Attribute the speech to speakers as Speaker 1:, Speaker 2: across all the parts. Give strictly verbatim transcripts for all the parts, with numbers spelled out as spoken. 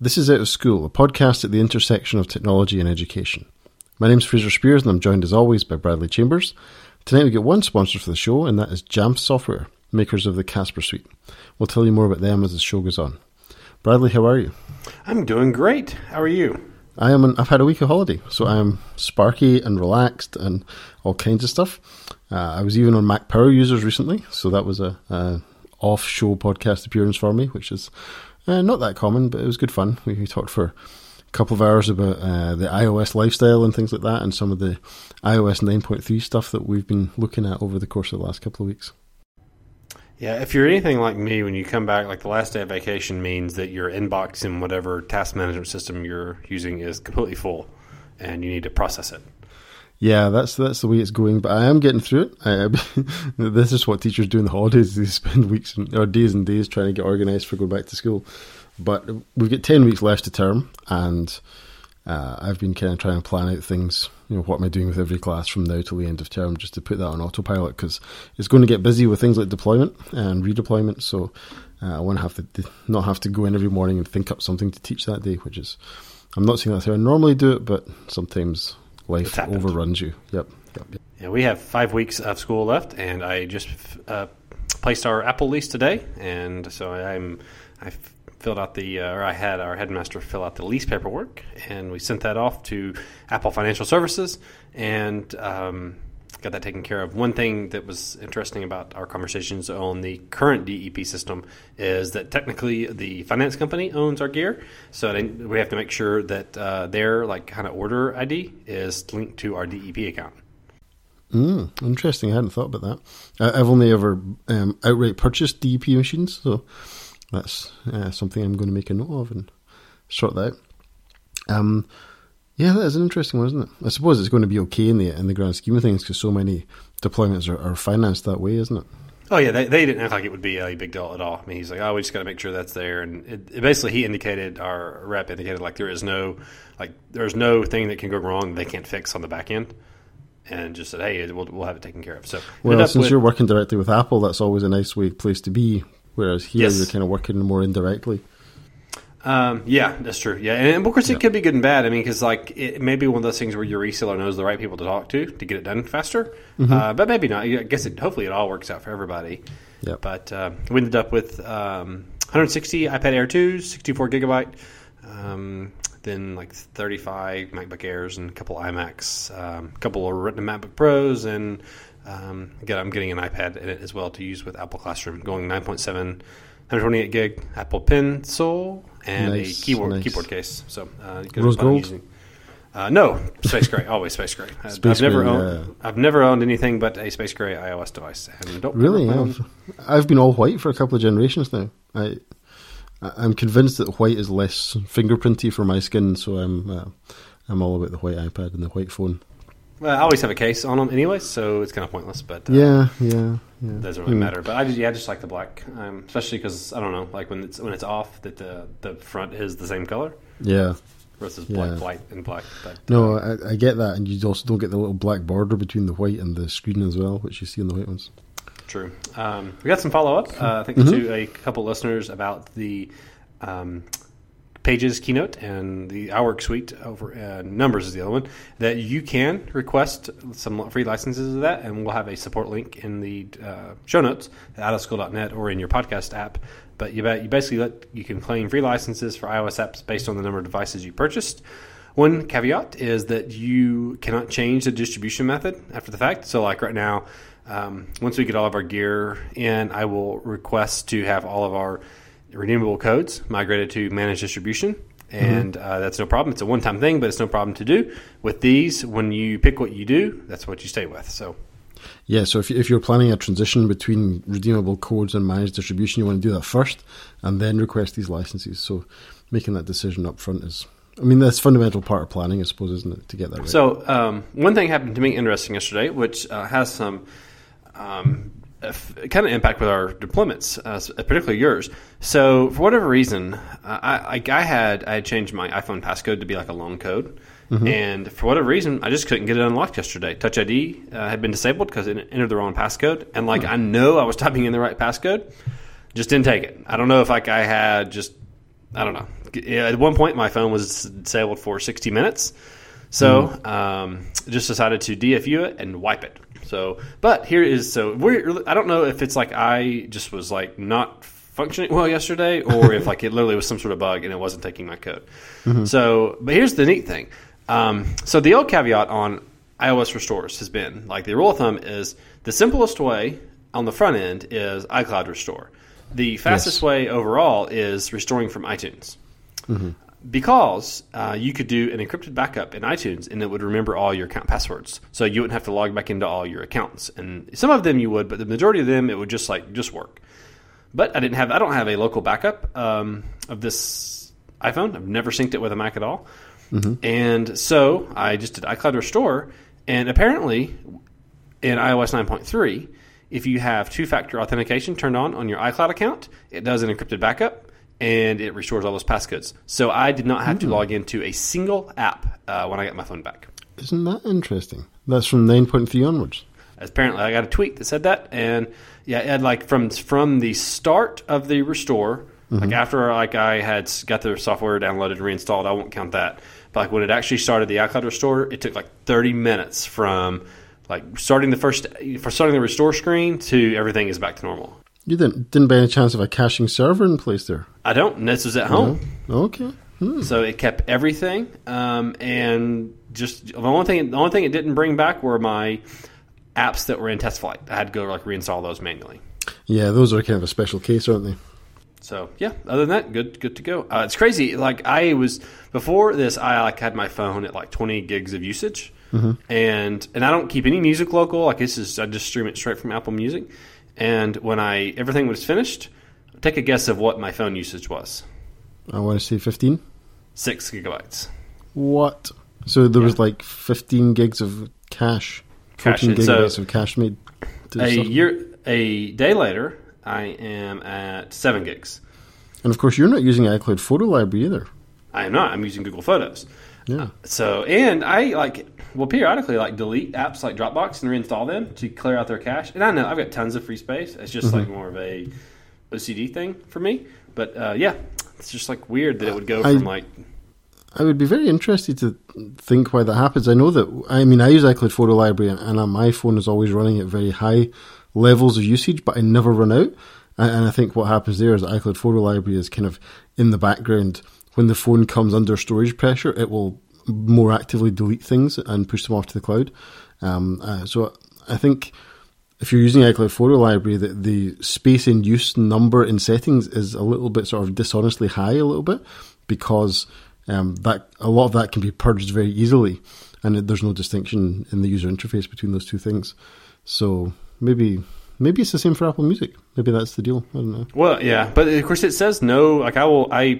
Speaker 1: This is Out of School, a podcast at the intersection of technology and education. My name's Fraser Spears and I'm joined as always by Bradley Chambers. Tonight we get one sponsor for the show, and that is Jamf Software, makers of the Casper Suite. We'll tell you more about them as the show goes on. Bradley, how are you?
Speaker 2: I'm doing great. How are you?
Speaker 1: I am. An, I've had a week of holiday, so I am sparky and relaxed and all kinds of stuff. Uh, I was even on Mac Power Users recently, so that was a, a off-show podcast appearance for me, which is uh, not that common, but it was good fun. We, we talked for a couple of hours about uh, the iOS lifestyle and things like that, and some of the iOS nine point three stuff that we've been looking at over the course of the last couple of weeks.
Speaker 2: Yeah, if you're anything like me, when you come back, like the last day of vacation means that your inbox in whatever task management system you're using is completely full, and you need to process it.
Speaker 1: Yeah, that's that's the way it's going, but I am getting through it. I, this is what teachers do in the holidays. They spend weeks and, or days and days trying to get organised for going back to school. But we've got ten weeks left to term, and uh, I've been kind of trying to plan out things, you know, what am I doing with every class from now till the end of term, just to put that on autopilot, because it's going to get busy with things like deployment and redeployment, so uh, I want to have to not have to go in every morning and think up something to teach that day, which is, I'm not saying that's how I normally do it, but sometimes life overruns you. Yep, yep, yep.
Speaker 2: Yeah, we have five weeks of school left, and I just uh, placed our Apple lease today, and so I'm I filled out the uh, or I had our headmaster fill out the lease paperwork, and we sent that off to Apple Financial Services, and um, got that taken care of. One thing that was interesting about our conversations on the current D E P system is that technically the finance company owns our gear, so they, we have to make sure that uh, their like kind of order I D is linked to our D E P account.
Speaker 1: Mm, interesting. I hadn't thought about that. I've only ever um, outright purchased D E P machines, so that's uh, something I'm going to make a note of and sort that out. Um, yeah, that is an interesting one, isn't it? I suppose it's going to be okay in the in the grand scheme of things, because so many deployments are, are financed that way, isn't it?
Speaker 2: Oh, yeah, they, they didn't act like it would be a big deal at all. I mean, he's like, oh, we just got to make sure that's there. And it, it basically, he indicated, our rep indicated, like, there is no, like, there's no thing that can go wrong they can't fix on the back end. And just said, hey, we'll, we'll have it taken care of. So,
Speaker 1: well, since with, you're working directly with Apple, that's always a nice way place to be. Whereas here, yes, you're kind of working more indirectly.
Speaker 2: Um, yeah, that's true. Yeah, and of course, it yeah. could be good and bad. I mean, because like it may be one of those things where your reseller knows the right people to talk to to get it done faster. Mm-hmm. Uh, but maybe not. I guess it, hopefully it all works out for everybody.
Speaker 1: Yep.
Speaker 2: But uh, we ended up with um, one hundred sixty iPad Air twos, sixty-four gigabyte, um, then like thirty-five MacBook Airs and a couple iMacs, um, a couple of written MacBook Pros, and um, again, I'm getting an iPad in it as well to use with Apple Classroom, going nine point seven, one hundred twenty-eight gig Apple Pencil, and
Speaker 1: nice,
Speaker 2: a keyboard
Speaker 1: nice.
Speaker 2: keyboard case. So uh,
Speaker 1: rose gold?
Speaker 2: Uh, no, space gray, always space gray.
Speaker 1: Space
Speaker 2: I've never
Speaker 1: gray,
Speaker 2: owned,
Speaker 1: yeah.
Speaker 2: I've never owned anything but a space gray iOS device. And don't
Speaker 1: really, I've, I've been all white for a couple of generations now. I I'm convinced that white is less fingerprinty for my skin, so I'm uh, I'm all about the white iPad and the white phone.
Speaker 2: Well, I always have a case on them anyway, so it's kind of pointless. But uh,
Speaker 1: yeah, yeah, yeah,
Speaker 2: it doesn't really
Speaker 1: mm.
Speaker 2: matter. But I just, yeah, I just like the black, um, especially because I don't know, like when it's when it's off, that the the front is the same color.
Speaker 1: Yeah,
Speaker 2: versus
Speaker 1: yeah.
Speaker 2: black, white, and black. But,
Speaker 1: no,
Speaker 2: uh,
Speaker 1: I, I get that, and you also don't get the little black border between the white and the screen as well, which you see in the white ones.
Speaker 2: True. Um, we got some follow up. Uh, I think mm-hmm. to a couple listeners about the. Um, Pages keynote and the iWork suite over uh, Numbers is the other one, that you can request some free licenses of that, and we'll have a support link in the uh, show notes at out of school dot net or in your podcast app. But you, you basically let you can claim free licenses for iOS apps based on the number of devices you purchased. One caveat is that you cannot change the distribution method after the fact. So like right now, um, once we get all of our gear in, I will request to have all of our redeemable codes migrated to managed distribution, and mm-hmm. uh, that's no problem. It's a one-time thing, but it's no problem to do. With these, when you pick what you do, that's what you stay with. So,
Speaker 1: yeah. So if if you're planning a transition between redeemable codes and managed distribution, you want to do that first, and then request these licenses. So making that decision up front is, I mean, that's a fundamental part of planning, I suppose, isn't it, to get that right?
Speaker 2: So um, one thing happened to me interesting yesterday, which uh, has some. Um, kind of impact with our deployments, uh, particularly yours. So for whatever reason, I, I, I had I had changed my iPhone passcode to be like a long code, mm-hmm. and for whatever reason, I just couldn't get it unlocked yesterday. Touch I D uh, had been disabled because it entered the wrong passcode, and like mm-hmm. I know I was typing in the right passcode, just didn't take it. I don't know if like I had just I don't know. Yeah, at one point, my phone was disabled for sixty minutes. So mm. um, just decided to D F U it and wipe it. So, but here is, so we're, I don't know if it's like I just was like not functioning well yesterday, or if like it literally was some sort of bug and it wasn't taking my code. Mm-hmm. So, but here's the neat thing. Um, so the old caveat on iOS restores has been, like, the rule of thumb is the simplest way on the front end is iCloud restore. The fastest yes. way overall is restoring from iTunes. Mm-hmm. Because uh, you could do an encrypted backup in iTunes and it would remember all your account passwords. So you wouldn't have to log back into all your accounts. And some of them you would, but the majority of them it would just like just work. But I didn't have I don't have a local backup um, of this iPhone. I've never synced it with a Mac at all. Mm-hmm. And so I just did iCloud restore, and apparently in iOS nine point three, if you have two-factor authentication turned on on your iCloud account, it does an encrypted backup. And it restores all those passcodes. So I did not have mm-hmm. to log into a single app uh, when I got my phone back.
Speaker 1: Isn't that interesting? That's from nine point three onwards.
Speaker 2: Apparently, I got a tweet that said that. And yeah, it had like from from the start of the restore, mm-hmm. like after like I had got the software downloaded and reinstalled, I won't count that. But like when it actually started the iCloud restore, it took like thirty minutes from like starting the first for starting the restore screen to everything is back to normal.
Speaker 1: You didn't, didn't by any chance have a caching server in place there?
Speaker 2: I don't. And this was at home.
Speaker 1: No. Okay. Hmm.
Speaker 2: So it kept everything, um, and just the only thing the only thing it didn't bring back were my apps that were in test flight. I had to go like reinstall those manually.
Speaker 1: Yeah, those are kind of a special case, aren't they?
Speaker 2: So yeah, other than that, good good to go. Uh, it's crazy. Like I was before this, I like had my phone at like twenty gigs of usage, mm-hmm. and and I don't keep any music local. Like this is I just stream it straight from Apple Music. And when I everything was finished, take a guess of what my phone usage was.
Speaker 1: I want to say fifteen.
Speaker 2: Six gigabytes.
Speaker 1: What? So there yeah. was like fifteen gigs of cache, fourteen
Speaker 2: cache.
Speaker 1: gigabytes
Speaker 2: so
Speaker 1: of cache made.
Speaker 2: A year, a day later, I am at seven gigs.
Speaker 1: And of course, you're not using iCloud Photo Library either.
Speaker 2: I am not. I'm using Google Photos.
Speaker 1: Yeah.
Speaker 2: So and I like. Well, periodically, like delete apps like Dropbox and reinstall them to clear out their cache. And I know I've got tons of free space. It's just mm-hmm. like more of a O C D thing for me. But uh, yeah, it's just like weird that it would go
Speaker 1: I,
Speaker 2: from like.
Speaker 1: I would be very interested to think why that happens. I know that. I mean, I use iCloud Photo Library, and, and my phone is always running at very high levels of usage, but I never run out. And, and I think what happens there is that iCloud Photo Library is kind of in the background. When the phone comes under storage pressure, it will more actively delete things and push them off to the cloud. Um, uh, so I think if you're using iCloud Photo Library, the, the space in use number in settings is a little bit sort of dishonestly high a little bit, because um, that a lot of that can be purged very easily, and there's no distinction in the user interface between those two things. So maybe maybe it's the same for Apple Music. Maybe that's the deal. I don't know.
Speaker 2: Well, yeah, but of course it says no. Like I will I.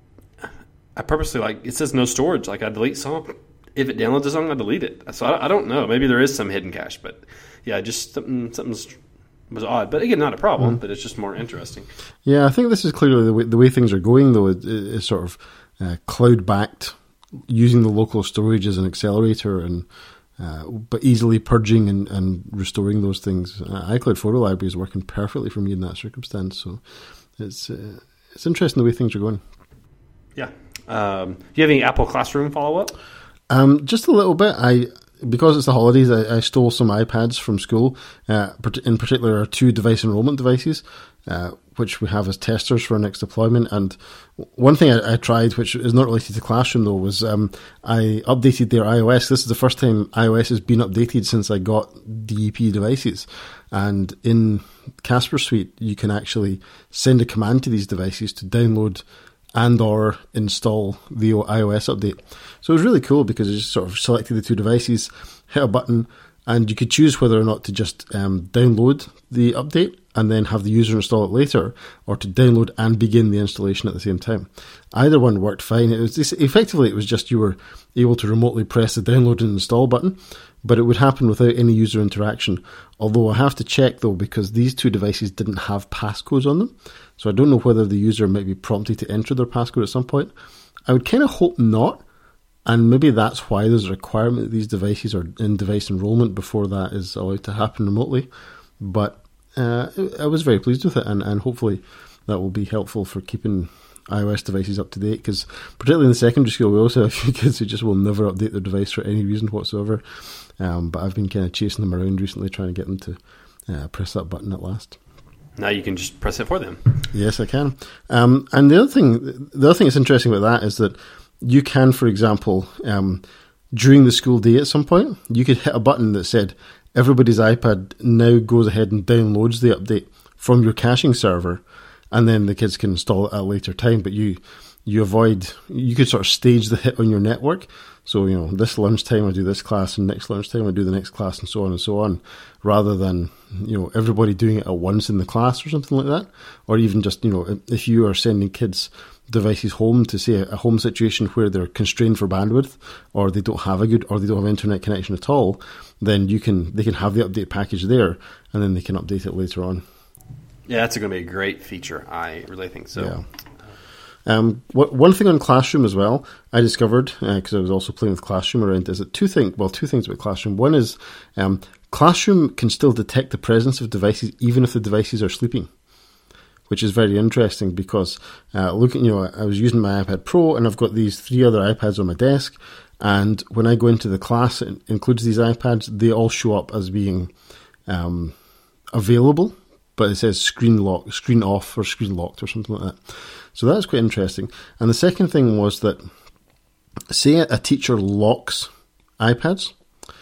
Speaker 2: I purposely, like, it says no storage. Like, I delete some. If it downloads a song, I delete it. So, I, I don't know. Maybe there is some hidden cache. But, yeah, just something something was odd. But, again, not a problem. Mm. But it's just more interesting.
Speaker 1: Yeah, I think this is clearly the way, the way things are going, though, is, is sort of uh, cloud-backed, using the local storage as an accelerator, and uh, but easily purging and, and restoring those things. Uh, iCloud Photo Library is working perfectly for me in that circumstance. So, it's uh, it's interesting the way things are going.
Speaker 2: Yeah. Um, do you have any Apple Classroom follow-up?
Speaker 1: Um, just a little bit. I because it's the holidays, I, I stole some iPads from school. Uh, in particular, our two device enrollment devices, uh, which we have as testers for our next deployment. And one thing I, I tried, which is not related to Classroom though, was um, I updated their iOS. This is the first time iOS has been updated since I got D E P devices. And in Casper Suite, you can actually send a command to these devices to download and or install the iOS update. So it was really cool because it just sort of selected the two devices, hit a button, and you could choose whether or not to just um, download the update and then have the user install it later, or to download and begin the installation at the same time. Either one worked fine. It was just, effectively, it was just you were able to remotely press the download and install button, but it would happen without any user interaction. Although I have to check though, because these two devices didn't have passcodes on them. So I don't know whether the user might be prompted to enter their passcode at some point. I would kind of hope not. And maybe that's why there's a requirement that these devices are in device enrollment before that is allowed to happen remotely. But uh, I was very pleased with it, and, and hopefully that will be helpful for keeping iOS devices up to date, because particularly in the secondary school, we also have a few kids who just will never update their device for any reason whatsoever. Um, but I've been kind of chasing them around recently, trying to get them to uh, press that button at last.
Speaker 2: Now you can just press it for them.
Speaker 1: Yes, I can. Um, and the other thing, the other thing that's interesting about that is that you can, for example, um, during the school day at some point, you could hit a button that said, everybody's iPad now goes ahead and downloads the update from your caching server, and then the kids can install it at a later time. But you you avoid, you could sort of stage the hit on your network. So, you know, this lunchtime I do this class, and next lunchtime I do the next class, and so on and so on, rather than, you know, everybody doing it at once in the class or something like that. Or even just, you know, if you are sending kids devices home to, say, a home situation where they're constrained for bandwidth, or they don't have a good, or they don't have internet connection at all, then you can they can have the update package there, and then they can update it later on.
Speaker 2: Yeah, that's going to be a great feature. I really think so.
Speaker 1: Yeah. Um, what, one thing on Classroom as well, I discovered, because uh, I was also playing with Classroom around, is that two things, well, two things about Classroom. One is um, Classroom can still detect the presence of devices even if the devices are sleeping, which is very interesting because, uh, looking, you know, I was using my iPad Pro and I've got these three other iPads on my desk, and when I go into the class, it includes these iPads, they all show up as being um, available, but it says screen lock, screen off, or screen locked, or something like that. So that's quite interesting. And the second thing was that, say a teacher locks iPads,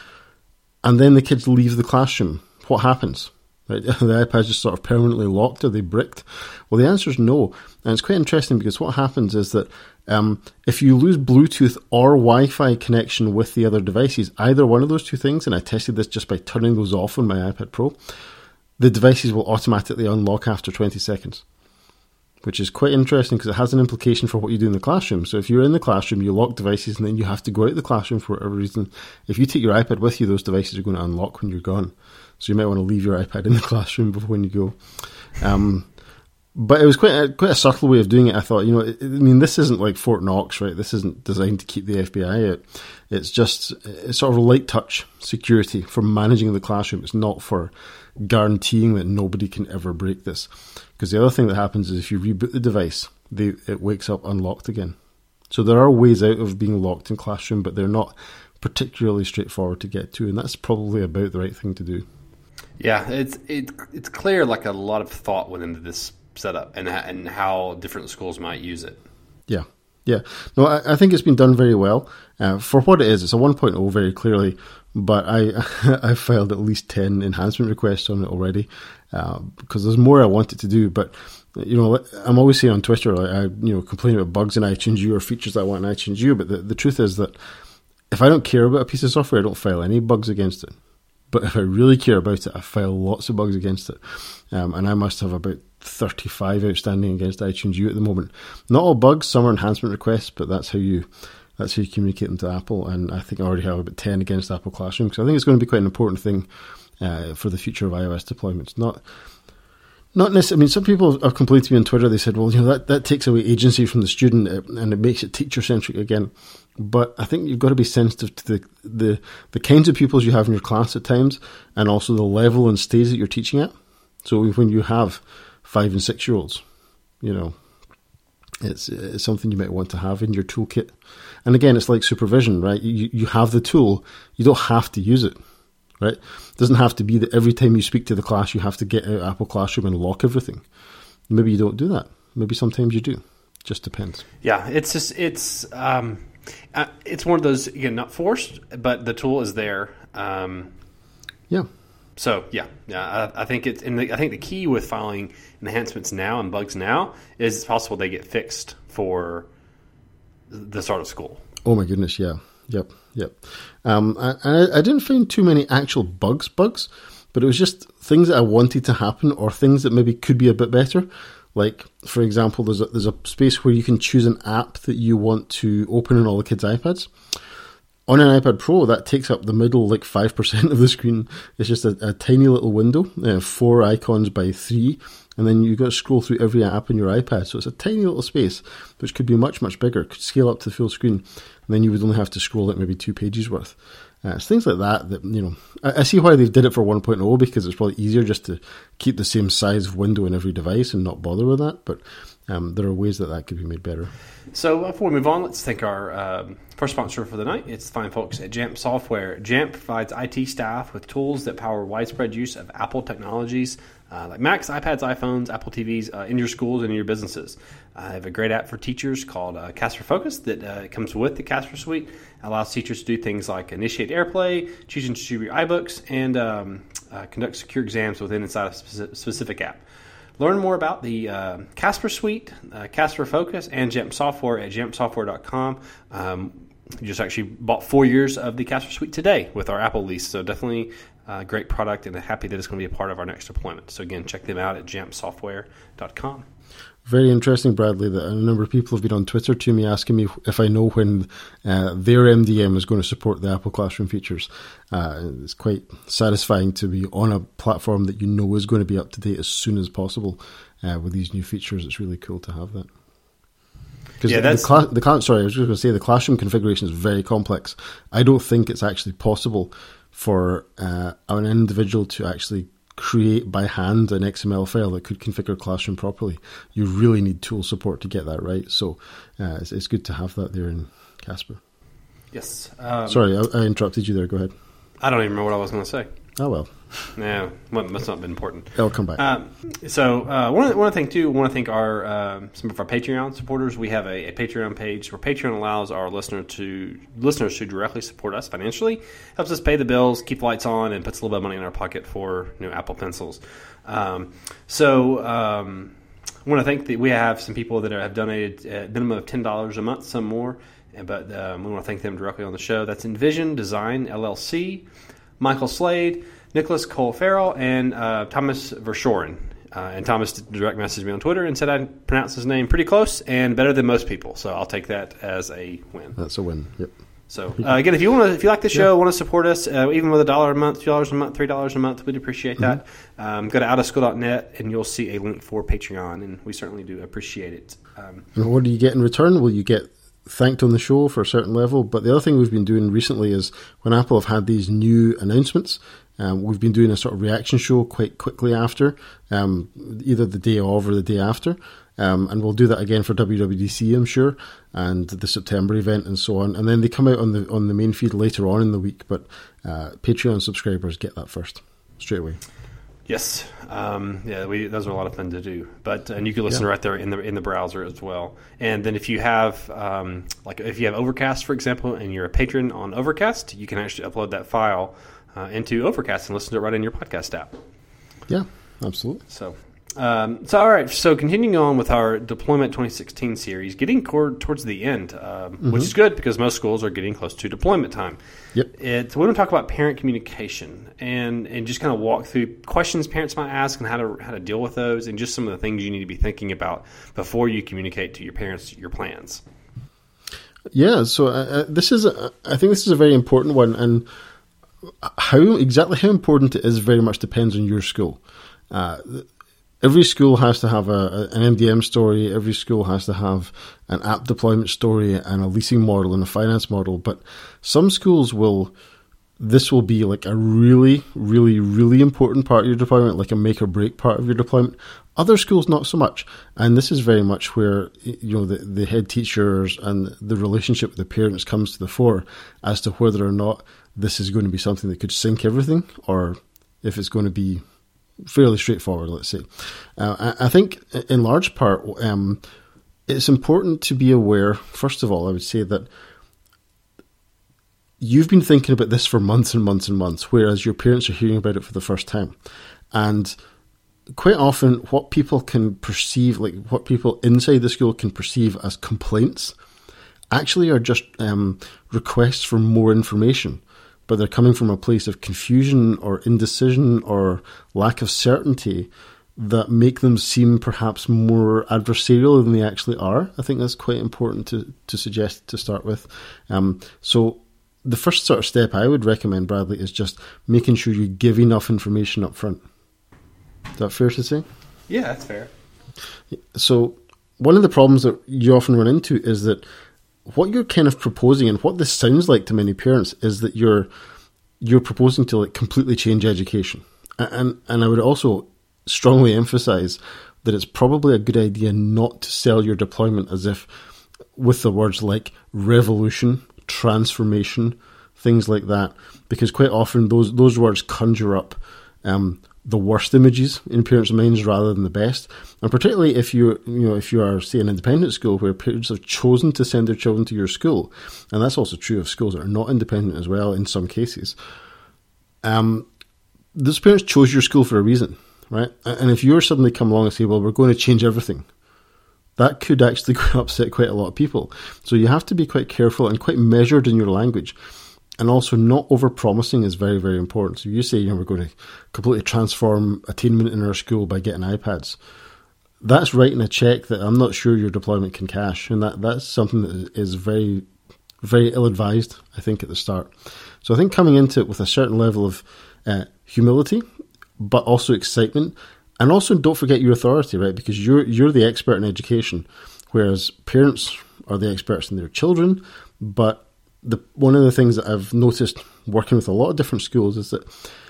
Speaker 1: and then the kids leave the classroom, what happens? Right? The iPad's just sort of permanently locked, are they bricked? Well, the answer is no. And it's quite interesting because what happens is that um, if you lose Bluetooth or Wi-Fi connection with the other devices, either one of those two things, and I tested this just by turning those off on my iPad Pro, the devices will automatically unlock after twenty seconds, which is quite interesting because it has an implication for what you do in the classroom. So if you're in the classroom, you lock devices, and then you have to go out of the classroom for whatever reason. If you take your iPad with you, those devices are going to unlock when you're gone. So you might want to leave your iPad in the classroom before when you go. Um, but it was quite a, quite a subtle way of doing it. I thought, you know, it, I mean, this isn't like Fort Knox, right? This isn't designed to keep the F B I out. It's just it's sort of a light touch security for managing the classroom. It's not for guaranteeing that nobody can ever break this. Because the other thing that happens is if you reboot the device, they, it wakes up unlocked again. So there are ways out of being locked in Classroom, but they're not particularly straightforward to get to, and that's probably about the right thing to do.
Speaker 2: Yeah, it's it, it's clear like a lot of thought went into this setup and and how different schools might use it.
Speaker 1: Yeah, yeah. No, I, I think it's been done very well. Uh, for what it is, it's a one point oh very clearly, but I I filed at least ten enhancement requests on it already uh, because there's more I want it to do. But you know, I'm always saying on Twitter, like, I you know complain about bugs in iTunes U or features that I want in iTunes U, but the, the truth is that if I don't care about a piece of software, I don't file any bugs against it. But if I really care about it, I file lots of bugs against it. Um, and I must have about thirty-five outstanding against iTunes U at the moment. Not all bugs, some are enhancement requests, but that's how you that's how you communicate them to Apple. And I think I already have about ten against Apple Classroom, because I think it's going to be quite an important thing uh, for the future of iOS deployments. Not not necessarily, I mean, some people have complained to me on Twitter, they said, well, you know, that, that takes away agency from the student and it makes it teacher-centric again. But I think you've got to be sensitive to the, the the kinds of pupils you have in your class at times, and also the level and stage that you're teaching at. So when you have five and six year olds, you know, it's it's something you might want to have in your toolkit. And again, it's like supervision, right? You you have the tool, you don't have to use it, right? It doesn't have to be that every time you speak to the class you have to get out Apple Classroom and lock everything. Maybe you don't do that. Maybe sometimes you do. Just depends.
Speaker 2: Yeah, it's just it's. Um... Uh, it's one of those, again, not forced, but the tool is there. Um,
Speaker 1: yeah.
Speaker 2: So yeah, yeah. I, I think it's. And the, I think the key with filing enhancements now and bugs now is it's possible they get fixed for the start of school.
Speaker 1: Oh my goodness, yeah, yep, yep. Um, I, I didn't find too many actual bugs, bugs, but it was just things that I wanted to happen or things that maybe could be a bit better. Like, for example, there's a, there's a space where you can choose an app that you want to open on all the kids' iPads. On an iPad Pro, that takes up the middle, like five percent of the screen. It's just a, a tiny little window, uh, four icons by three, and then you've got to scroll through every app on your iPad. So it's a tiny little space, which could be much, much bigger, could scale up to the full screen, and then you would only have to scroll at maybe two pages worth. Uh, it's things like that that, you know, I, I see why they did it for one point oh, because it's probably easier just to keep the same size of window in every device and not bother with that. But um, there are ways that that could be made better.
Speaker 2: So uh, before we move on, let's thank our um, first sponsor for the night. It's the fine folks at Jamp Software. Jamp provides I T staff with tools that power widespread use of Apple technologies uh, like Macs, iPads, iPhones, Apple T Vs uh, in your schools and in your businesses. Uh, I have a great app for teachers called uh, Casper Focus that uh, comes with the Casper Suite. It allows teachers to do things like initiate AirPlay, choose and distribute iBooks, and um, uh, conduct secure exams within inside a speci- specific app. Learn more about the uh, Casper Suite, uh, Casper Focus, and Jamp Software at jamp software dot com. Um, we just actually bought four years of the Casper Suite today with our Apple lease, so definitely a great product, and happy that it's going to be a part of our next deployment. So again, check them out at jamp software dot com.
Speaker 1: Very interesting, Bradley, that a number of people have been on Twitter to me asking me if I know when uh, their M D M is going to support the Apple Classroom features. Uh, it's quite satisfying to be on a platform that you know is going to be up to date as soon as possible uh, with these new features. It's really cool to have that. Because
Speaker 2: yeah,
Speaker 1: the,
Speaker 2: that's...
Speaker 1: the, cla- the cla- sorry, I was just going to say the Classroom configuration is very complex. I don't think it's actually possible for uh, an individual to actually create by hand an X M L file that could configure Classroom properly. You really need tool support to get that right. So uh, it's, it's good to have that there in Casper.
Speaker 2: Yes. Um,
Speaker 1: Sorry, I, I interrupted you there. Go ahead.
Speaker 2: I don't even remember what I was going to say.
Speaker 1: Oh, well.
Speaker 2: No, must not have been important.
Speaker 1: It'll come back.
Speaker 2: Um, so uh, one of the, one of the things too, I want to thank our um, some of our Patreon supporters. We have a, a Patreon page where Patreon allows our listener to listeners to directly support us financially, helps us pay the bills, keep the lights on, and puts a little bit of money in our pocket for you know Apple Pencils. Um, so um, I want to thank that we have some people that have donated a minimum of ten dollars a month, some more, but um, we want to thank them directly on the show. That's Envision Design L L C, Michael Slade, Nicholas Cole Farrell, and uh, Thomas Verschoren. Uh, and Thomas direct messaged me on Twitter and said I pronounced his name pretty close and better than most people. So I'll take that as a win.
Speaker 1: That's a win. Yep.
Speaker 2: So uh, again, if you want to, if you like the show, yeah. want to support us, uh, even with a dollar a month, two dollars a month, three dollars a month, we'd appreciate that. Mm-hmm. Um, go to out of school dot net and you'll see a link for Patreon, and we certainly do appreciate it. Um,
Speaker 1: and what do you get in return? Well, you get thanked on the show for a certain level. But the other thing we've been doing recently is when Apple have had these new announcements. Um, we've been doing a sort of reaction show quite quickly after, um, either the day of or the day after. Um, and we'll do that again for W W D C, I'm sure, and the September event and so on. And then they come out on the on the main feed later on in the week, but uh, Patreon subscribers get that first, straight away.
Speaker 2: Yes, um, yeah, we, those are a lot of fun to do. But and you can listen yeah. right there in the in the browser as well. And then if you have um, like if you have Overcast, for example, and you're a patron on Overcast, you can actually upload that file Uh, into Overcast and listen to it right in your podcast app.
Speaker 1: Yeah, absolutely.
Speaker 2: So, um, so all right. So, continuing on with our Deployment twenty sixteen series, getting cord- towards the end, um, mm-hmm. which is good because most schools are getting close to deployment time.
Speaker 1: Yep.
Speaker 2: It's, we're going to talk about parent communication and and just kind of walk through questions parents might ask and how to how to deal with those, and just some of the things you need to be thinking about before you communicate to your parents your plans.
Speaker 1: Yeah. So uh, this is, a, I think this is a very important one, and how exactly how important it is very much depends on your school. Uh, every school has to have a, an M D M story. Every school has to have an app deployment story and a leasing model and a finance model. But some schools will, this will be like a really, really, really important part of your deployment, like a make or break part of your deployment. Other schools, not so much. And this is very much where, you know, the, the head teachers and the relationship with the parents comes to the fore as to whether or not this is going to be something that could sink everything, or if it's going to be fairly straightforward, let's say. Uh, I, I think in large part, um, it's important to be aware, first of all, I would say that you've been thinking about this for months and months and months, whereas your parents are hearing about it for the first time. And quite often what people can perceive, like what people inside the school can perceive as complaints, actually are just um, requests for more information. But they're coming from a place of confusion or indecision or lack of certainty that make them seem perhaps more adversarial than they actually are. I think that's quite important to, to suggest to start with. Um, so the first sort of step I would recommend, Bradley, is just making sure you give enough information up front. Is that fair to say?
Speaker 2: Yeah, that's fair.
Speaker 1: So one of the problems that you often run into is that what you're kind of proposing, and what this sounds like to many parents, is that you're you're proposing to like completely change education. And and I would also strongly emphasize that it's probably a good idea not to sell your deployment as if with the words like revolution, transformation, things like that, because quite often those those words conjure up um, the worst images in parents' minds rather than the best. And particularly if you you know if you are, say, an independent school where parents have chosen to send their children to your school, and that's also true of schools that are not independent as well in some cases. Um, those parents chose your school for a reason, right? And if you're suddenly come along and say, well, we're going to change everything, that could actually upset quite a lot of people. So you have to be quite careful and quite measured in your language. And also not over-promising is very, very important. So you say, you know, we're going to completely transform attainment in our school by getting iPads. That's writing a check that I'm not sure your deployment can cash. And that, that's something that is very, very ill-advised, I think, at the start. So I think coming into it with a certain level of uh, humility, but also excitement, and also don't forget your authority, right? Because you're you're the expert in education, whereas parents are the experts in their children. But the one of the things that I've noticed working with a lot of different schools is that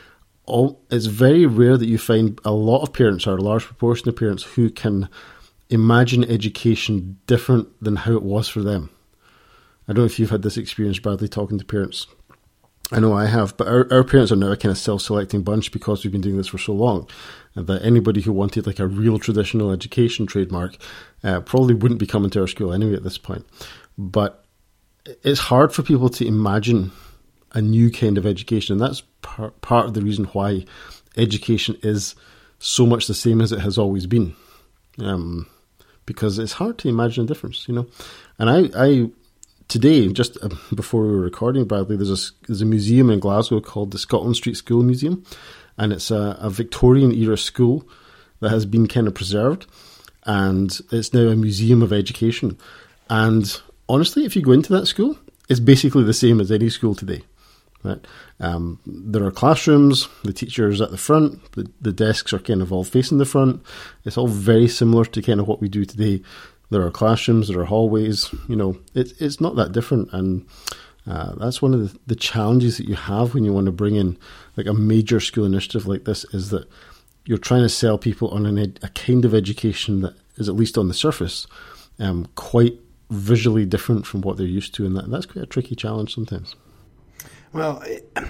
Speaker 1: all it's very rare that you find a lot of parents or a large proportion of parents who can imagine education different than how it was for them. I don't know if you've had this experience, Bradley, talking to parents. I know I have, but our, our parents are now a kind of self-selecting bunch because we've been doing this for so long, and that anybody who wanted like a real traditional education trademark uh, probably wouldn't be coming to our school anyway at this point. But it's hard for people to imagine a new kind of education, and that's par- part of the reason why education is so much the same as it has always been, um, because it's hard to imagine a difference, you know. And I, I today, just before we were recording, Bradley, there's a, there's a museum in Glasgow called the Scotland Street School Museum, and it's a, a Victorian-era school that has been kind of preserved, and it's now a museum of education. And honestly, if you go into that school, it's basically the same as any school today. Right? Um, there are classrooms, the teachers at the front, the, the desks are kind of all facing the front. It's all very similar to kind of what we do today. There are classrooms, there are hallways, you know, it, it's not that different. And uh, that's one of the, the challenges that you have when you want to bring in like a major school initiative like this, is that you're trying to sell people on an ed- a kind of education that is, at least on the surface, um, quite visually different from what they're used to. And that, that's quite a tricky challenge sometimes.
Speaker 2: Well,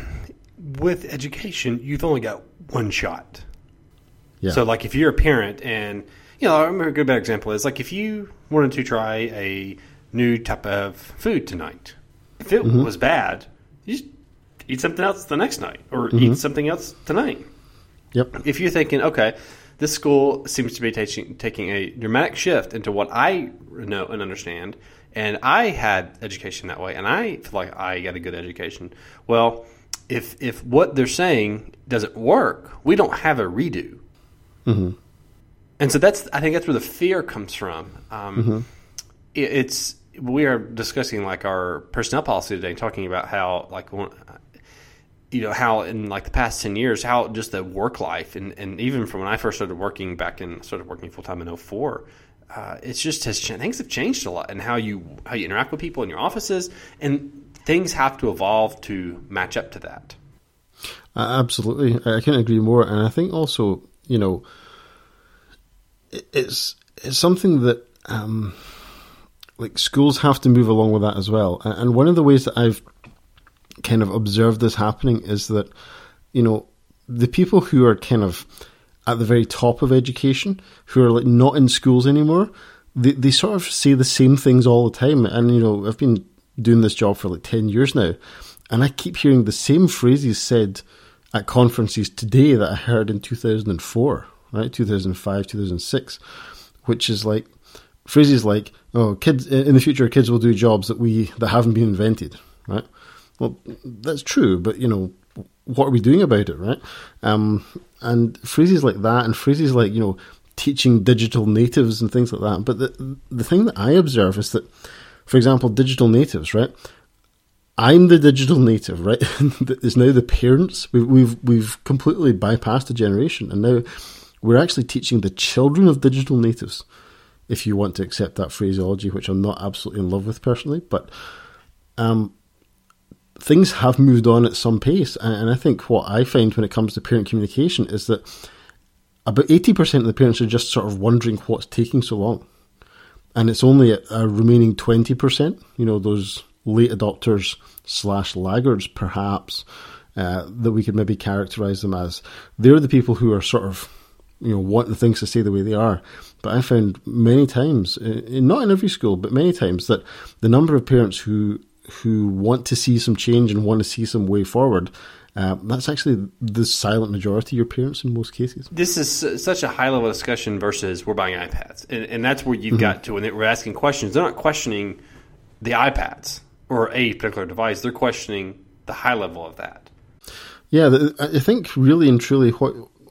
Speaker 2: with education, you've only got one shot. Yeah. So, like, if you're a parent and, you know, I remember a good bad example is, like, if you wanted to try a new type of food tonight, if it mm-hmm. was bad, you just eat something else the next night or mm-hmm. eat something else tonight.
Speaker 1: Yep.
Speaker 2: If you're thinking, okay, this school seems to be taking taking a dramatic shift into what I know and understand, and I had education that way, and I feel like I got a good education. Well, if if what they're saying doesn't work, we don't have a redo. Mm-hmm. And so that's I think that's where the fear comes from. Um, mm-hmm. it, it's we are discussing like our personnel policy today, talking about how like you know how in like the past ten years, how just the work life and, and even from when I first started working back in started working full time in oh four. Uh, it's just has things have changed a lot, and how you how you interact with people in your offices, and things have to evolve to match up to that.
Speaker 1: Uh, absolutely, I couldn't agree more. And I think also, you know, it, it's it's something that um, like schools have to move along with that as well. And one of the ways that I've kind of observed this happening is that, you know, the people who are kind of at the very top of education, who are like not in schools anymore, they, they sort of say the same things all the time. And, you know, I've been doing this job for like ten years now, and I keep hearing the same phrases said at conferences today that I heard in two thousand four, right? two thousand five, two thousand six, which is like phrases like, oh, kids in the future, kids will do jobs that we, that haven't been invented, right? Well, that's true, but, you know, what are we doing about it, right? Um, and phrases like that, and phrases like, you know, teaching digital natives and things like that. But the the thing that I observe is that, for example, digital natives, right? I'm the digital native, right? It's now the parents. We've, we've we've completely bypassed a generation, and now we're actually teaching the children of digital natives, if you want to accept that phraseology, which I'm not absolutely in love with personally. But um, things have moved on at some pace, and I think what I find when it comes to parent communication is that about eighty percent of the parents are just sort of wondering what's taking so long. And it's only a, a remaining twenty percent, you know, those late adopters slash laggards, perhaps, uh, that we could maybe characterize them as. They're the people who are sort of, you know, wanting things to stay the way they are. But I found many times, not in every school, but many times, that the number of parents who who want to see some change and want to see some way forward, uh, that's actually the silent majority of your parents in most cases.
Speaker 2: This is such a high-level discussion versus we're buying iPads. And, and that's where you've mm-hmm. got to, when we're asking questions, they're not questioning the iPads or a particular device. They're questioning the high level of that.
Speaker 1: Yeah, the, I think really and truly what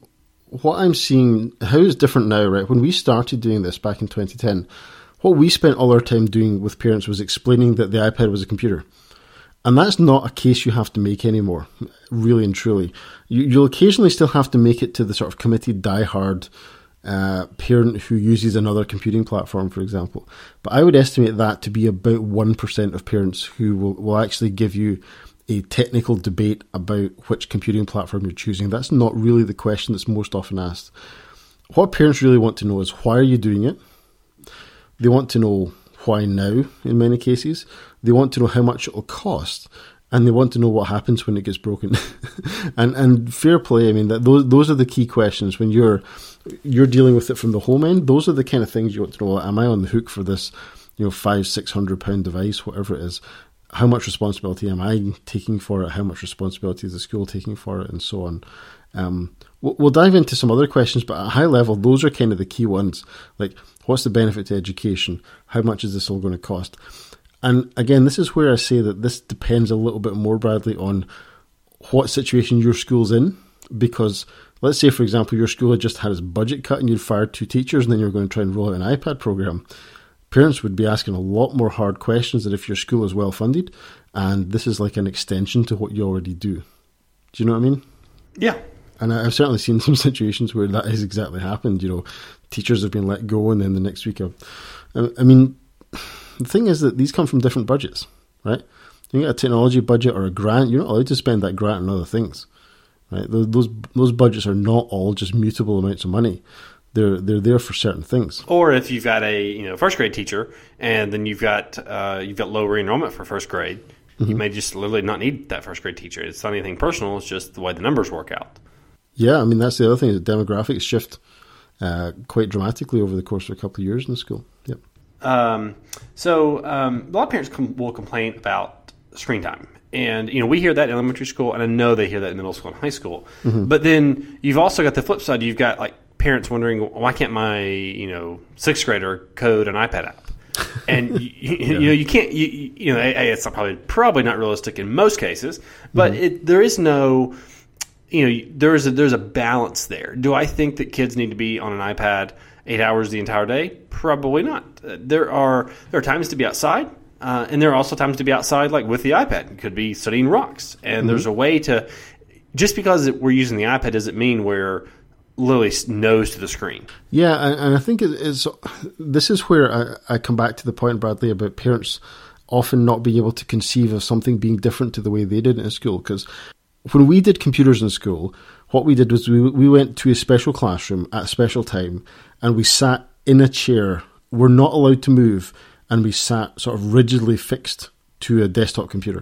Speaker 1: what I'm seeing, how it's different now, right? When we started doing this back in twenty ten, what we spent all our time doing with parents was explaining that the iPad was a computer. And that's not a case you have to make anymore, really and truly. You, you'll occasionally still have to make it to the sort of committed, diehard uh, parent who uses another computing platform, for example. But I would estimate that to be about one percent of parents who will, will actually give you a technical debate about which computing platform you're choosing. That's not really the question that's most often asked. What parents really want to know is, why are you doing it? They want to know why now, in many cases. They want to know how much it will cost, and they want to know what happens when it gets broken. and and fair play, I mean, that those those are the key questions when you're you're dealing with it from the home end. Those are the kind of things you want to know. Am I on the hook for this, you know, five, six hundred pound device, whatever it is? How much responsibility am I taking for it? How much responsibility is the school taking for it, and so on? Um, we'll, we'll dive into some other questions, but at a high level, those are kind of the key ones. Like, what's the benefit to education? How much is this all going to cost? And again, this is where I say that this depends a little bit more, Bradley, on what situation your school's in. Because let's say, for example, your school had just had its budget cut and you'd fired two teachers and then you're going to try and roll out an iPad program. Parents would be asking a lot more hard questions than if your school is well funded, and this is like an extension to what you already do. Do you know what I mean?
Speaker 2: Yeah.
Speaker 1: And I've certainly seen some situations where that has exactly happened. You know, teachers have been let go, and then the next week, I've, I mean, the thing is that these come from different budgets, right? You get a technology budget or a grant, you're not allowed to spend that grant on other things, right? Those those, those budgets are not all just mutable amounts of money. They're they're there for certain things.
Speaker 2: Or if you've got a you know first grade teacher, and then you've got uh, you've got low re-enrollment for first grade, mm-hmm. you may just literally not need that first grade teacher. It's not anything personal. It's just the way the numbers work out.
Speaker 1: Yeah, I mean, that's the other thing. The demographics shift uh, quite dramatically over the course of a couple of years in the school. Yep.
Speaker 2: Um, so um, a lot of parents com- will complain about screen time. And, you know, we hear that in elementary school, and I know they hear that in middle school and high school. Mm-hmm. But then you've also got the flip side. You've got, like, parents wondering, why can't my, you know, sixth grader code an iPad app? And, you, yeah. you know, you can't, you, you know, it's probably, probably not realistic in most cases, but mm-hmm. it, there is no... You know, there's a, there's a balance there. Do I think that kids need to be on an iPad eight hours the entire day? Probably not. Uh, there are there are times to be outside, uh, and there are also times to be outside, like with the iPad. It could be studying rocks, and mm-hmm. there's a way to. Just because we're using the iPad doesn't mean we're literally nose to the screen.
Speaker 1: Yeah, and, and I think it is. This is where I, I come back to the point, Bradley, about parents often not being able to conceive of something being different to the way they did it in school, because when we did computers in school, what we did was we we went to a special classroom at a special time, and we sat in a chair. We're not allowed to move, and we sat sort of rigidly fixed to a desktop computer.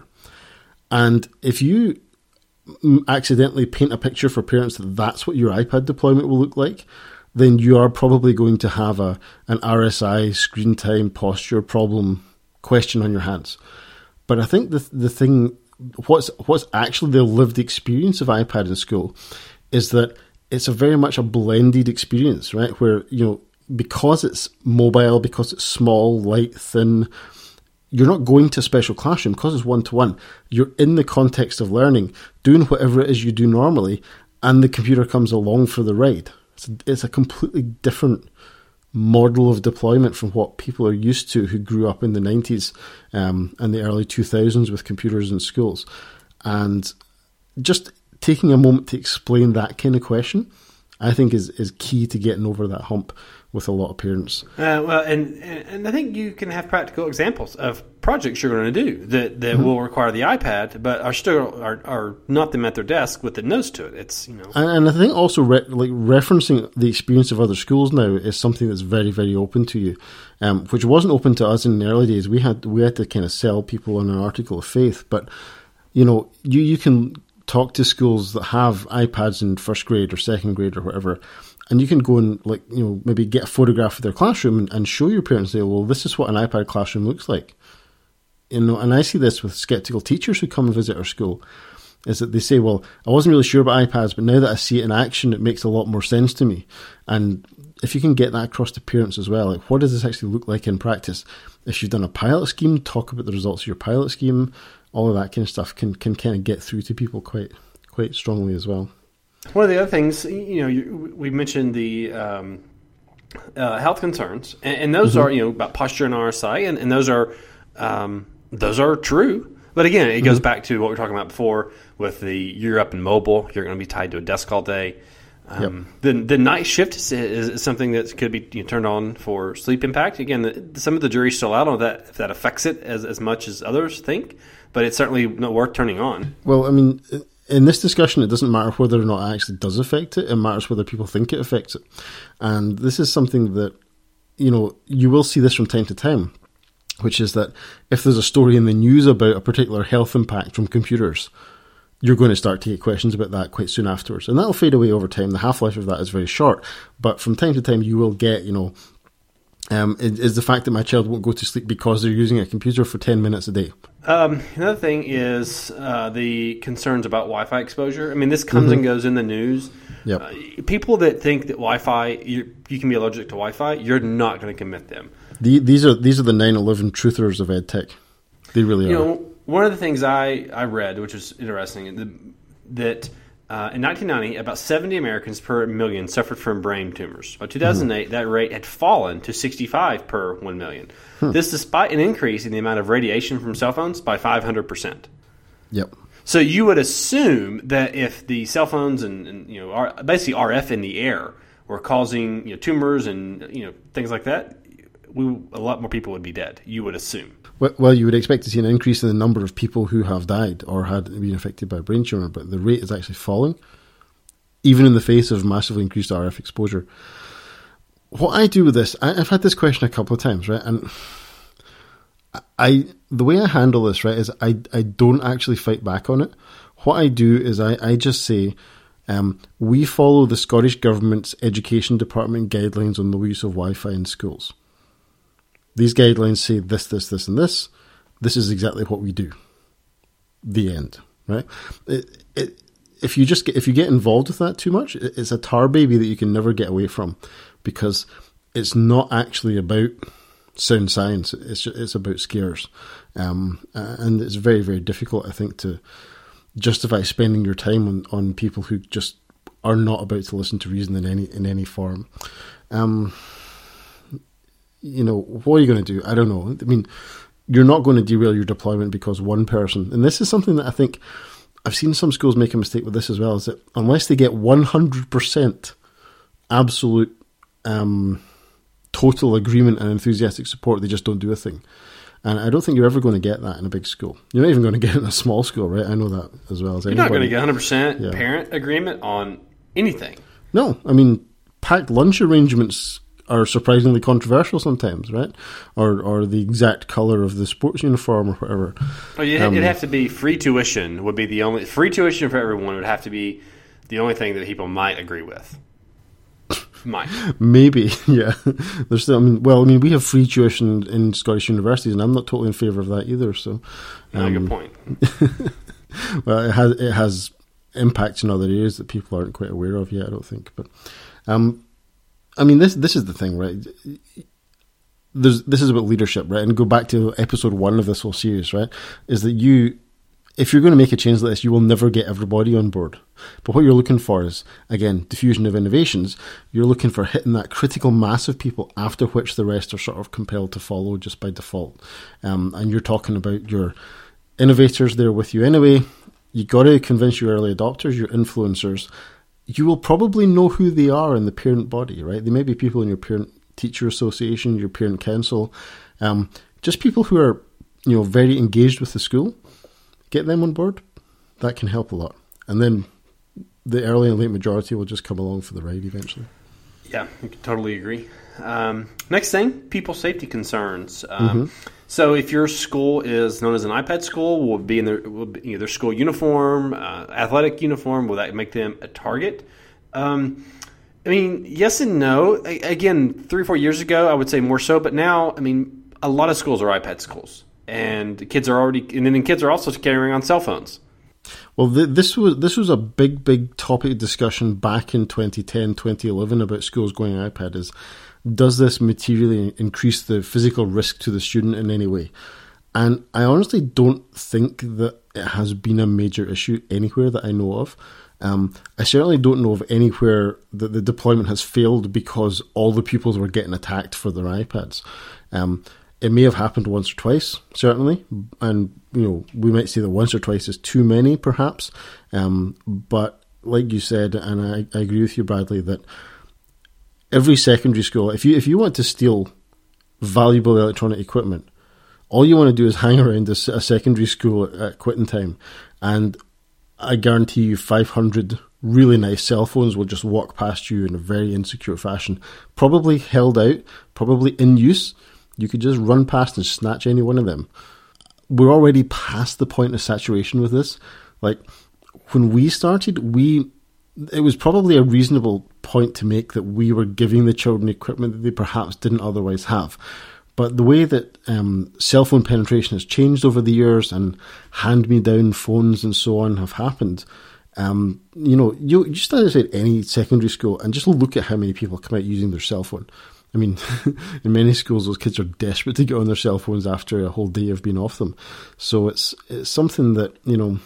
Speaker 1: And if you accidentally paint a picture for parents that that's what your iPad deployment will look like, then you are probably going to have a an R S I, screen time, posture problem question on your hands. But I think the the thing... What's what's actually the lived experience of iPad in school is that it's a very much a blended experience, right? Where, you know, because it's mobile, because it's small, light, thin, you're not going to a special classroom because it's one-to-one. You're in the context of learning, doing whatever it is you do normally, and the computer comes along for the ride. It's a, it's a completely different model of deployment from what people are used to who grew up in the nineties um, and the early two thousands with computers in schools. And just taking a moment to explain that kind of question, I think is, is key to getting over that hump with a lot of parents.
Speaker 2: Uh, well, and, and I think you can have practical examples of projects you're going to do that, that mm-hmm. will require the iPad, but are still are, are not them at their desk with the notes to it. It's you know,
Speaker 1: and, and I think also re- like referencing the experience of other schools now is something that's very very open to you, um, which wasn't open to us in the early days. We had we had to kind of sell people on an article of faith, but you know, you you can talk to schools that have iPads in first grade or second grade or whatever. And you can go and, like, you know, maybe get a photograph of their classroom and, and show your parents, say, well, this is what an iPad classroom looks like. You know, and I see this with skeptical teachers who come and visit our school, is that they say, well, I wasn't really sure about iPads, but now that I see it in action, it makes a lot more sense to me. And if you can get that across to parents as well, like, what does this actually look like in practice? If you've done a pilot scheme, talk about the results of your pilot scheme. All of that kind of stuff can, can kind of get through to people quite quite strongly as well.
Speaker 2: One of the other things, you know, you, we mentioned the um, uh, health concerns, and, and those mm-hmm. are, you know, about posture and R S I, and, and those are um, those are true. But again, it goes mm-hmm. back to what we were talking about before with the you're up and mobile, you're going to be tied to a desk all day. Um, yep. The the night shift is, is something that could be you know, turned on for sleep impact. Again, the, some of the jury's still out on that if that affects it as, as much as others think, but it's certainly not worth turning on.
Speaker 1: Well, I mean, in this discussion, it doesn't matter whether or not it actually does affect it. It matters whether people think it affects it. And this is something that, you know, you will see this from time to time, which is that if there's a story in the news about a particular health impact from computers, you're going to start to get questions about that quite soon afterwards. And that'll fade away over time. The half-life of that is very short. But from time to time, you will get, you know, um, is the fact that my child won't go to sleep because they're using a computer for ten minutes a day.
Speaker 2: Um, another thing is uh, the concerns about Wi-Fi exposure. I mean, this comes mm-hmm. and goes in the news.
Speaker 1: Yep.
Speaker 2: Uh, people that think that Wi-Fi, you, you can be allergic to Wi-Fi, you're not going to commit them.
Speaker 1: The, these are these are the nine eleven truthers of EdTech. They really
Speaker 2: you
Speaker 1: are.
Speaker 2: Know, one of the things I, I read, which was interesting, the, that uh, in nineteen ninety, about seventy Americans per million suffered from brain tumors. By two thousand eight, mm-hmm. that rate had fallen to sixty-five per one million. Hmm. This despite an increase in the amount of radiation from cell phones by five hundred percent.
Speaker 1: Yep.
Speaker 2: So you would assume that if the cell phones and, and you know are basically R F in the air were causing you know, tumors and you know things like that, we, a lot more people would be dead. You would assume.
Speaker 1: Well, you would expect to see an increase in the number of people who have died or had been affected by a brain tumor, but the rate is actually falling, even in the face of massively increased R F exposure. What I do with this, I, I've had this question a couple of times, right? And I, the way I handle this, right, is I, I don't actually fight back on it. What I do is I, I just say, um, we follow the Scottish Government's Education Department guidelines on the use of Wi-Fi in schools. These guidelines say this, this, this, and this. This is exactly what we do. The end, right? It, it, if you just get, if you get involved with that too much, it, it's a tar baby that you can never get away from, because it's not actually about sound science. It's just, it's about scares, um, and it's very, very difficult, I think, to justify spending your time on, on people who just are not about to listen to reason in any in any form. Um, You know, what are you going to do? I don't know. I mean, you're not going to derail your deployment because one person, and this is something that I think I've seen some schools make a mistake with this as well, is that unless they get one hundred percent absolute um, total agreement and enthusiastic support, they just don't do a thing. And I don't think you're ever going to get that in a big school. You're not even going to get it in a small school, right? I know that as well as
Speaker 2: anybody. You're not going to get one hundred percent yeah. parent agreement on anything.
Speaker 1: No. I mean, packed lunch arrangements are surprisingly controversial sometimes, right? Or or the exact colour of the sports uniform or whatever.
Speaker 2: Oh, yeah, um, it'd have to be free tuition would be the only... Free tuition for everyone would have to be the only thing that people might agree with. Might.
Speaker 1: Maybe, yeah. There's still, I mean, well, I mean, we have free tuition in Scottish universities, and I'm not totally in favour of that either, so...
Speaker 2: Um, no, good point.
Speaker 1: Well, it has, it has impacts in other areas that people aren't quite aware of yet, I don't think, but... Um, I mean, this this is the thing, right? There's this is about leadership, right? And go back to episode one of this whole series, right? Is that you, if you're going to make a change like this, you will never get everybody on board. But what you're looking for is, again, diffusion of innovations. You're looking for hitting that critical mass of people after which the rest are sort of compelled to follow just by default. Um, and you're talking about your innovators there with you anyway. You got to convince your early adopters, your influencers. You will probably know who they are in the parent body, right? They may be people in your parent teacher association, your parent council, um, just people who are you know, very engaged with the school, get them on board. That can help a lot. And then the early and late majority will just come along for the ride eventually.
Speaker 2: Yeah, I totally agree. Um, next thing, people safety concerns. Um,
Speaker 1: Mm-hmm.
Speaker 2: So if your school is known as an iPad school, will be in their, will be, you know, their school uniform, uh, athletic uniform, will that make them a target? Um, I mean, yes and no. I, again, three or four years ago, I would say more so. But now, I mean, a lot of schools are iPad schools. And the kids are already, and then the kids are also carrying on cell phones.
Speaker 1: Well, th- this was this was a big, big topic of discussion back in twenty ten, twenty eleven about schools going iPad. Is does this materially increase the physical risk to the student in any way? And I honestly don't think that it has been a major issue anywhere that I know of. Um, I certainly don't know of anywhere that the deployment has failed because all the pupils were getting attacked for their iPads. Um, it may have happened once or twice, certainly, and you know we might say that once or twice is too many, perhaps. Um, but like you said, and I, I agree with you, Bradley, that every secondary school, if you if you want to steal valuable electronic equipment, all you want to do is hang around a, a secondary school at, at quitting time, and I guarantee you five hundred really nice cell phones will just walk past you in a very insecure fashion, probably held out, probably in use. You could just run past and snatch any one of them. We're already past the point of saturation with this. Like, when we started, we it was probably a reasonable point to make that we were giving the children equipment that they perhaps didn't otherwise have. But the way that um, cell phone penetration has changed over the years and hand-me-down phones and so on have happened, um, you know, you, you just outside any secondary school and just look at how many people come out using their cell phone. I mean, in many schools, those kids are desperate to get on their cell phones after a whole day of being off them. So it's it's something that, you know,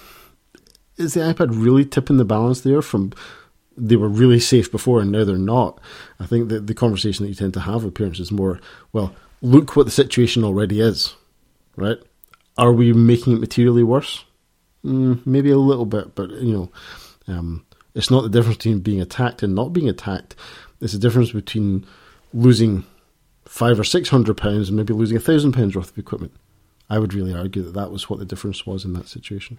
Speaker 1: is the iPad really tipping the balance there from they were really safe before and now they're not? I think that the conversation that you tend to have with parents is more, well, look what the situation already is, right? Are we making it materially worse? Mm, maybe a little bit, but, you know, um, it's not the difference between being attacked and not being attacked. It's the difference between losing five or six hundred pounds and maybe losing a thousand pounds worth of equipment. I would really argue that that was what the difference was in that situation.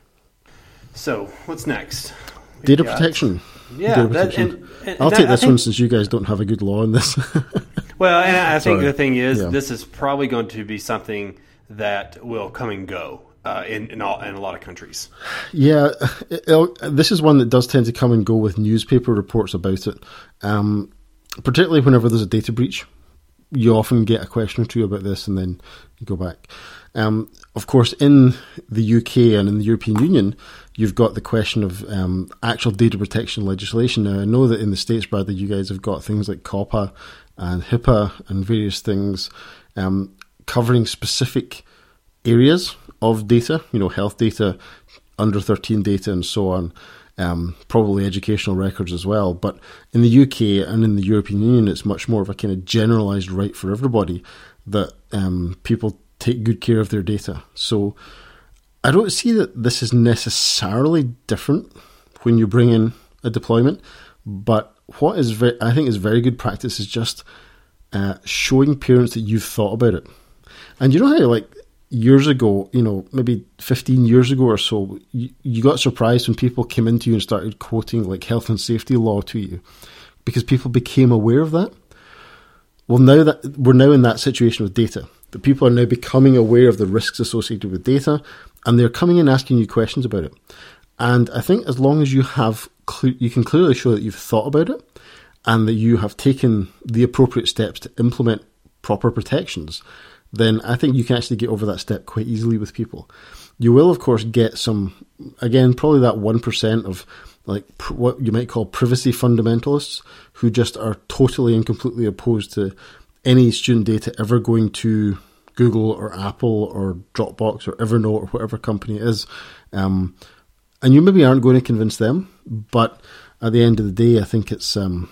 Speaker 2: So, what's next? We've
Speaker 1: Data
Speaker 2: got,
Speaker 1: protection.
Speaker 2: Yeah,
Speaker 1: Data
Speaker 2: that,
Speaker 1: protection.
Speaker 2: and, and
Speaker 1: I'll
Speaker 2: that,
Speaker 1: take this
Speaker 2: think,
Speaker 1: one since you guys don't have a good law in this.
Speaker 2: Well, and I think
Speaker 1: Sorry.
Speaker 2: the thing is,
Speaker 1: Yeah.
Speaker 2: this is probably going to be something that will come and go uh, in in, all, in a lot of countries.
Speaker 1: Yeah, it, it, this is one that does tend to come and go with newspaper reports about it. Um, particularly whenever there's a data breach, you often get a question or two about this and then you go back. Um, of course, in the U K and in the European Union, you've got the question of um, actual data protection legislation. Now, I know that in the States, Bradley, you guys have got things like COPPA and HIPAA and various things um, covering specific areas of data, you know, health data, under thirteen data and so on. Um, probably educational records as well. But in the U K and in the European Union, it's much more of a kind of generalised right for everybody that um, people take good care of their data. So I don't see that this is necessarily different when you bring in a deployment. But what is very, I think is very good practice is just uh, showing parents that you've thought about it. And you know how, like, years ago, you know, maybe fifteen years ago or so, you, you got surprised when people came into you and started quoting like health and safety law to you because people became aware of that. Well, now that we're now in that situation with data, that people are now becoming aware of the risks associated with data and they're coming in asking you questions about it. And I think as long as you have, cle- you can clearly show that you've thought about it and that you have taken the appropriate steps to implement proper protections, then I think you can actually get over that step quite easily with people. You will, of course, get some, again, probably that one percent of like pr- what you might call privacy fundamentalists who just are totally and completely opposed to any student data ever going to Google or Apple or Dropbox or Evernote or whatever company it is. Um, and you maybe aren't going to convince them, but at the end of the day, I think it's... Um,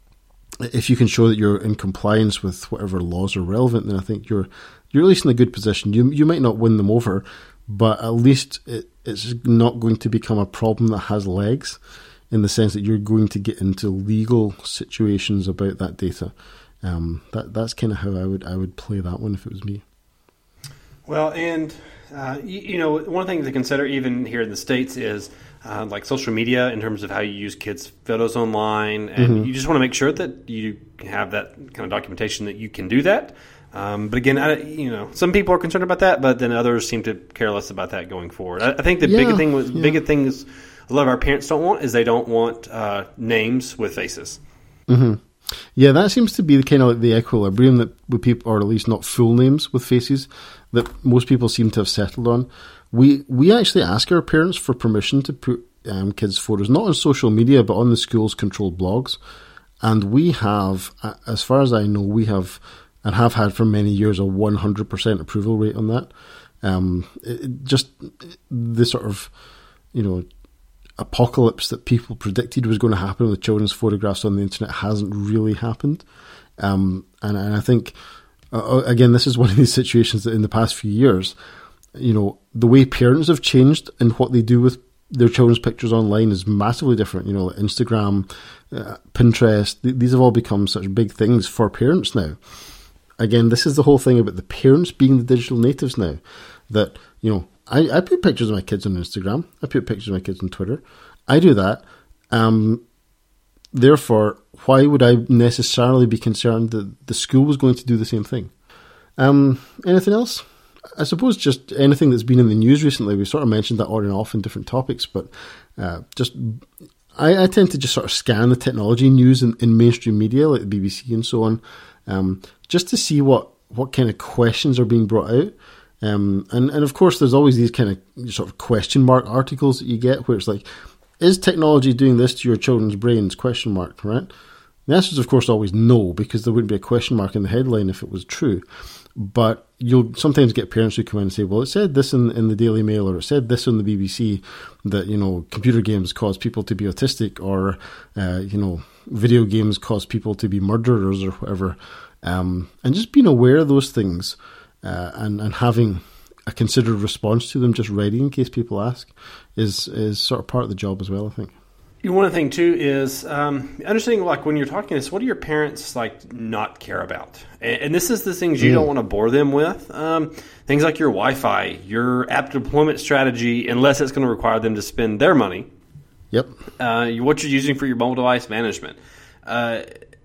Speaker 1: if you can show that you're in compliance with whatever laws are relevant, then I think you're you're at least in a good position. You you might not win them over, but at least it, it's not going to become a problem that has legs, in the sense that you're going to get into legal situations about that data. Um, that that's kind of how I would I would play that one if it was me.
Speaker 2: Well, and uh, you, you know, one thing to consider even here in the States is uh, like social media in terms of how you use kids' photos online, and mm-hmm. you just want to make sure that you have that kind of documentation that you can do that. Um, but again, I, you know, some people are concerned about that, but then others seem to care less about that going forward. I, I think the yeah, bigger thing was yeah. bigger things a lot of our parents don't want is they don't want uh, names with faces.
Speaker 1: Mm-hmm. Yeah, that seems to be the kind of like the equilibrium that with people, or at least not full names with faces, that most people seem to have settled on. We we actually ask our parents for permission to put um, kids' photos, not on social media, but on the school's controlled blogs. And we have, as far as I know, we have, and have had for many years, a one hundred percent approval rate on that. Um, it, just the sort of, you know, apocalypse that people predicted was going to happen with children's photographs on the internet hasn't really happened. Um, and, and I think, uh, again, this is one of these situations that in the past few years, you know, the way parents have changed and what they do with their children's pictures online is massively different. You know, like Instagram, uh, Pinterest, th- these have all become such big things for parents now. Again, this is the whole thing about the parents being the digital natives now, that, you know, I, I put pictures of my kids on Instagram. I put pictures of my kids on Twitter. I do that. Um, therefore, why would I necessarily be concerned that the school was going to do the same thing? Um, anything else? I suppose just anything that's been in the news recently. We sort of mentioned that on and off in different topics, but uh, just I, I tend to just sort of scan the technology news in, in mainstream media like the B B C and so on, um, just to see what, what kind of questions are being brought out. Um, and, and of course, there's always these kind of sort of question mark articles that you get where it's like, is technology doing this to your children's brains? Question mark, right? The answer is, of course, always no, because there wouldn't be a question mark in the headline if it was true. But you'll sometimes get parents who come in and say, well, it said this in, in the Daily Mail, or it said this on the B B C, that, you know, computer games cause people to be autistic, or, uh, you know, video games cause people to be murderers or whatever. Um, and just being aware of those things uh, and, and having a considered response to them just ready in case people ask is, is sort of part of the job as well, I think.
Speaker 2: One thing too is um, understanding, like, when you're talking this, what do your parents like not care about? And, and this is the things you mm. don't want to bore them with. Um, things like your Wi-Fi, your app deployment strategy, unless it's going to require them to spend their money.
Speaker 1: Yep.
Speaker 2: Uh, what you're using for your mobile device management. Uh,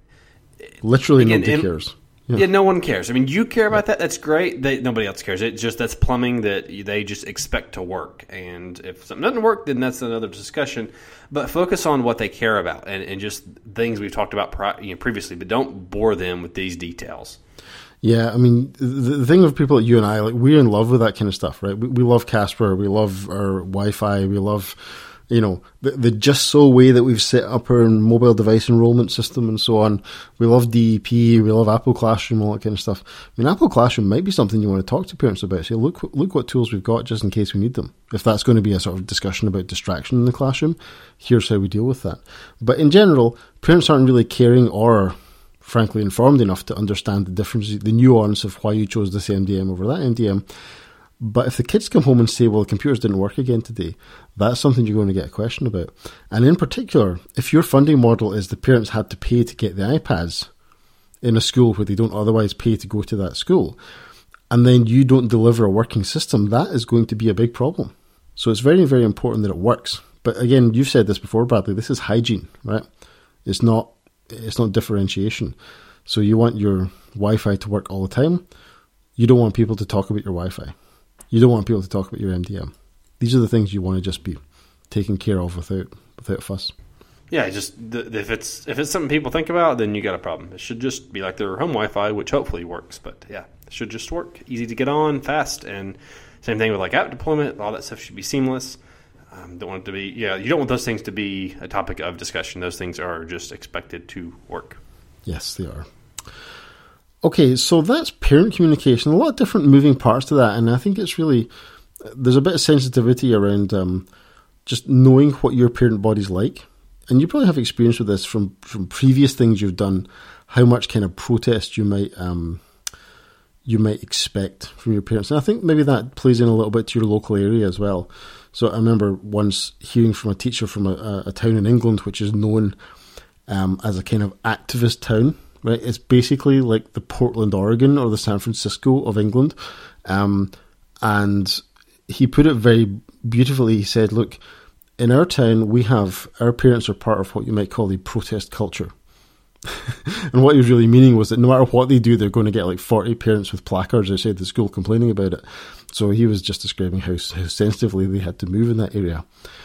Speaker 1: Literally
Speaker 2: again,
Speaker 1: nobody
Speaker 2: and,
Speaker 1: cares.
Speaker 2: Yeah. yeah, no one cares. I mean, you care about that. That's great. They, nobody else cares. It just that's plumbing that they just expect to work. And if something doesn't work, then that's another discussion. But focus on what they care about and, and just things we've talked about pri- you know, previously. But don't bore them with these details.
Speaker 1: Yeah, I mean, the, the thing with people like you and I, like, we're in love with that kind of stuff, right? We, we love Casper. We love our Wi-Fi. We love, you know, the, the just so way that we've set up our mobile device enrollment system and so on. We love D E P, we love Apple Classroom, all that kind of stuff. I mean, Apple Classroom might be something you want to talk to parents about. Say, look, look what tools we've got just in case we need them. If that's going to be a sort of discussion about distraction in the classroom, here's how we deal with that. But in general, parents aren't really caring or, frankly, informed enough to understand the difference, the nuance of why you chose this M D M over that M D M. But if the kids come home and say, well, the computers didn't work again today, that's something you're going to get a question about. And in particular, if your funding model is the parents had to pay to get the iPads in a school where they don't otherwise pay to go to that school, and then you don't deliver a working system, that is going to be a big problem. So it's very, very important that it works. But again, you've said this before, Bradley, this is hygiene, right? It's not, it's not differentiation. So you want your Wi-Fi to work all the time. You don't want people to talk about your Wi-Fi. You don't want people to talk about your M D M. These are the things you want to just be taken care of without without fuss.
Speaker 2: Yeah, just if it's if it's something people think about, then you got a problem. It should just be like their home Wi-Fi, which hopefully works. But yeah, it should just work, easy to get on, fast, and same thing with like app deployment. All that stuff should be seamless. Um, don't want it to be yeah. You don't want those things to be a topic of discussion. Those things are just expected to work.
Speaker 1: Yes, they are. Okay, so that's parent communication. A lot of different moving parts to that, and I think it's really, there's a bit of sensitivity around um, just knowing what your parent body's like. And you probably have experience with this from, from previous things you've done, how much kind of protest you might um, you might expect from your parents. And I think maybe that plays in a little bit to your local area as well. So I remember once hearing from a teacher from a, a town in England, which is known um, as a kind of activist town. Right, it's basically like the Portland, Oregon, or the San Francisco of England. Um, And he put it very beautifully. He said, look, in our town, we have, our parents are part of what you might call the protest culture. And what he was really meaning was that no matter what they do, they're going to get like forty parents with placards outside the school complaining about it. So he was just describing how, how sensitively they had to move in that area.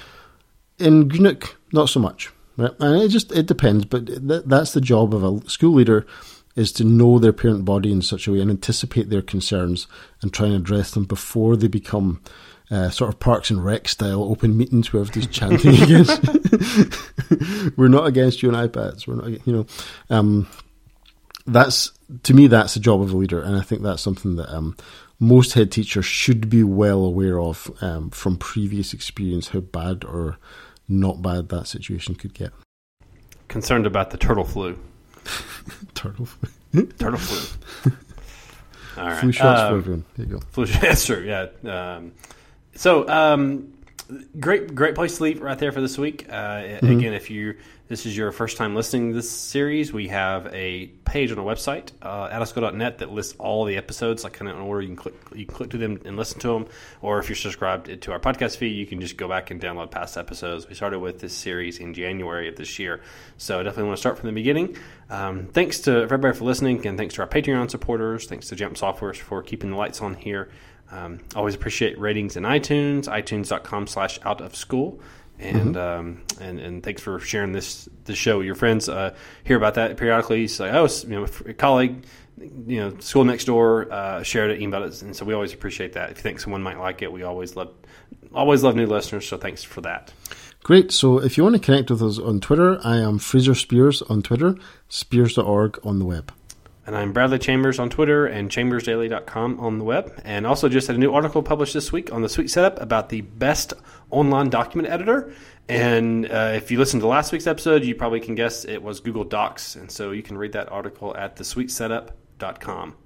Speaker 1: In Greenock, not so much. Right? And it just, it depends, but th- that's the job of a school leader, is to know their parent body in such a way and anticipate their concerns and try and address them before they become uh, sort of Parks and Rec style open meetings where everybody's chanting against. We're not against you on iPads. We're not, you know. Um, that's to me, that's the job of a leader, and I think that's something that um, most head teachers should be well aware of um, from previous experience, how bad or not bad that situation could get.
Speaker 2: Concerned about the turtle flu.
Speaker 1: Turtle flu.
Speaker 2: Turtle flu. All right.
Speaker 1: Flu shots
Speaker 2: um,
Speaker 1: for everyone. There you go.
Speaker 2: Flu shots. That's true. Yeah. Um, so, um, great, great place to leave right there for this week. Uh, mm-hmm. Again, if you this is your first time listening to this series, we have a page on our website, uh, out of school dot net, that lists all the episodes, like kind of in order. You can click, you can click to them and listen to them. Or if you're subscribed to our podcast feed, you can just go back and download past episodes. We started with this series in January of this year, so I definitely want to start from the beginning. Um, thanks to everybody for listening, and thanks to our Patreon supporters. Thanks to Jump Software for keeping the lights on here. Um, always appreciate ratings in iTunes, itunes.com slash out of school. And, mm-hmm. um, and and thanks for sharing this this show with your friends. Uh, hear about that periodically. It's like, oh, you know, a colleague, you know, school next door uh, shared it, emailed it, and so we always appreciate that. If you think someone might like it, we always love always love new listeners. So thanks for that.
Speaker 1: Great. So if you want to connect with us on Twitter, I am Fraser Spears on Twitter, spears dot org on the web.
Speaker 2: And I'm Bradley Chambers on Twitter and chambers daily dot com on the web. And also just had a new article published this week on the Sweet Setup about the best online document editor. And uh, if you listened to last week's episode, you probably can guess it was Google Docs. And so you can read that article at the sweet setup dot com.